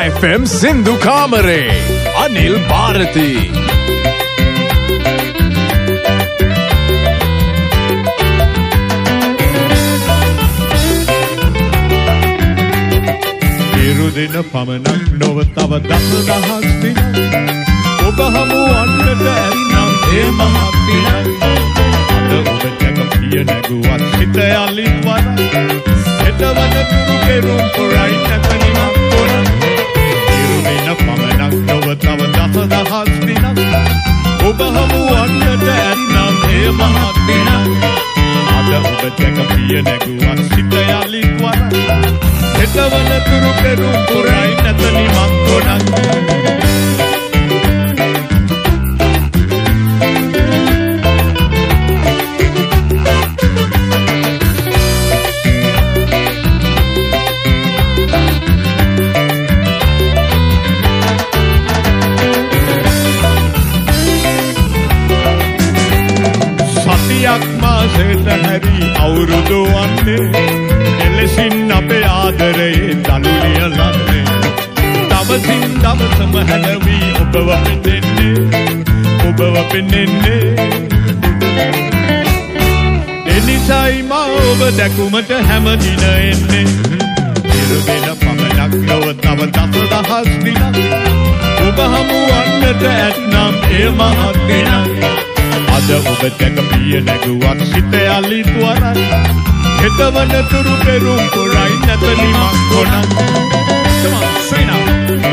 FM සින්දු කාමරේ අනිල් ಭಾರತಿ දින පමණක් නොව තව දසදහස් දින ඔබ හමු වන්නට ඇරිනම් ඒ මහත් දිනක් අද ඔබ දැක පිය නැගුවත් සිත යලින් වර හෙටවන තුරු කෙරුම් පොරයි නැතනිමක් කොන දින පමණක් නොව තව දසදහස් දින ඔබ හමු වන්නට ඇරිනම් ඒ මහත් දිනක් අද ඔබ දැක පිය නැගුවත් සිත යලින් වර හෙටවන තුරු කෙරුම් පුරයි නැතනිමක් ගොඩක් සතියක් මාසෙට හැරි අවුරුදු වන්නේ එලෙසින් අපේ ආදරයේ දනුලිය ලන්නේ දවසින් දවසම හැනවී ඔබව පෙනෙන්නේ එනිසයි මා ඔබ දැකුමට හැමදින එන්නේ ඉරුදෙන පමණක් නොව තව දසදහස් දිනක් ඔබ හමු වන්නට ඇත්නම් ඒ මහත් දිනක් අද ඔබ දැක පිය නැගුවත් සිත යලිත් වරයි හෙටවන තුරු කෙරුම් පුරයි නැතනිමක් ගොඩක් Come on, sing now.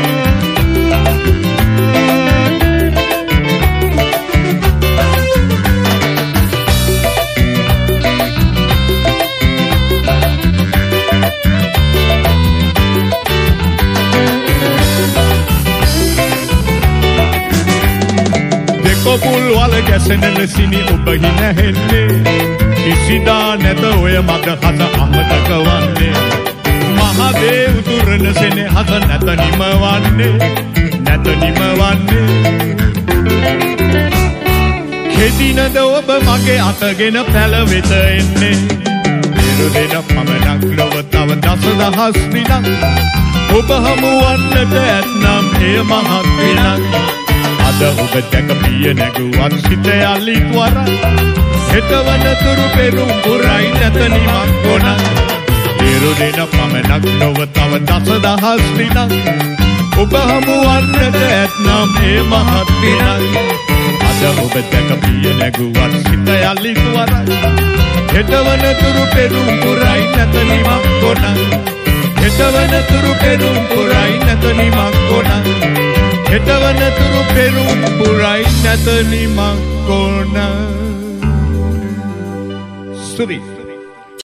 දෙකොපුල් වල ගැසෙන ලෙසිනි ඔබ හිනැහෙන්නේ කිසිදා නැත ඔය මට හද අමතක වන්නේ මහදේ උතුරන සෙනෙහස නැතනිම වන්නේ කෙදිනද ඔබ මගේ අතගෙන පැලවෙත එන්නේ දින පමණක් නොව තව දසදහස් දිනක් ඔබ හමු වන්නට ඇත්නම් ඒ මහත් දිනක් අද ඔබ දැක පිය නැගුවත් සිත යලිත් වරයි හෙටවන තුරු පෙරුම් පුරයි නැතනිමක් ගොඩක් දින පමණක් නොව තව දසදහස් දිනක් ඔබ හමු වන්නට ඇත්නම් ඒ මහත් දිනක් අද ඔබ දැක පිය නැගුවත් සිත යලිත් වරයි හෙටවන තුරු පෙරුම් පුරයි නැතනිමක් ගොඩක් හෙටවන තුරු පෙරුම් පුරයි නැතනිමක් ගොඩක් හෙටවන තුරු පෙරුම් පුරයි නැතනිමක් ගොඩක් ස්තුතියි